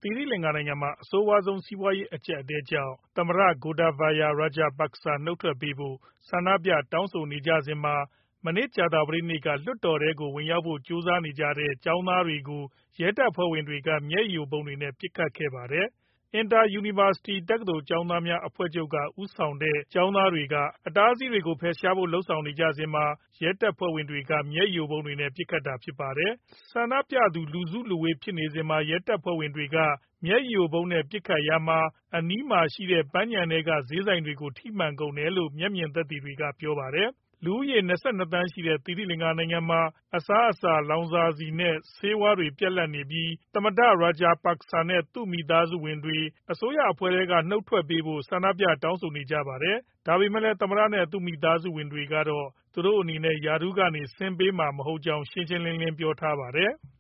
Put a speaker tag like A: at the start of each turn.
A: သီရိလင်္ကာနိုင်ငံမှာ အဆိုးဝါးဆုံး စီးပွားရေး အကျပ်အတည်းကြောင့် သမ္မတ Gotabaya Rajapaksa နုတ်ထွက်ပေးဖို့ ဆန္ဒပြတောင်းဆိုနေကြစဉ်မှာ မနေ့ ကြာသပတေးနေ့က လွှတ်တော်ထဲကို ဝင်ရောက်ဖို့ ကြိုးစားနေကြတဲ့ ကျောင်းသားတွေကို ရဲတပ်ဖွဲ့တွေက မျက်ရည်ယိုဗုံးတွေနဲ့ ပစ်ခတ်ခဲ့ပါတယ်။ Inter University တက္ကသိုလ်ကျောင်းသားများအဖွဲ့ချုပ်က ဦးဆောင်တဲ့ ကျောင်းသားတွေက အတားအဆီးတွေကို ဖယ်ရှားဖို့ လုပ်ဆောင်နေစဉ်မှာ ရဲတပ်ဖွဲ့တွေက မျက်ရည်ယိုဗုံးတွေနဲ့ ပစ်ခတ်တာဖြစ်ပါတယ်။ ဆန္ဒပြသူ လူစုလူဝေးဖြစ်နေစဉ်မှာ ရဲတပ်ဖွဲ့တွေက မျက်ရည်ယိုဗုံးနဲ့ ပစ်ခတ်ရာမှာ အနီးမှာရှိတဲ့ ပန်းခြံထဲက ဈေးဆိုင်တွေကို ထိမှန်ကုန်တယ်လို့ မျက်မြင်သက်သေတွေက ပြောပါတယ်။ လူဦးရေ ၂၂ သန်းရှိတဲ့ သီရိလင်္ကာနိုင်ငံမှာ အစားအစာ၊ လောင်စာဆီနဲ့ ဆေးဝါးတွေ ပြတ်လပ်နေပြီး သမ္မတ Rajapaksa နဲ့ သူ့မိသားစုဝင်တွေ အစိုးရအဖွဲ့ထဲက နုတ်ထွက်ပေးဖို့ ဆန္ဒပြတောင်းဆိုနေကြပါတယ်။ ဒါပေမဲ့လည်း သမ္မတ နဲ့ သူ့မိသားစုဝင်တွေကတော့ သူတို့အနေနဲ့ ရာထူးကနေ ဆင်းပေးမှာမဟုတ်ကြောင်း ရှင်းရှင်းလင်းလင်း ပြောထားပါတယ်။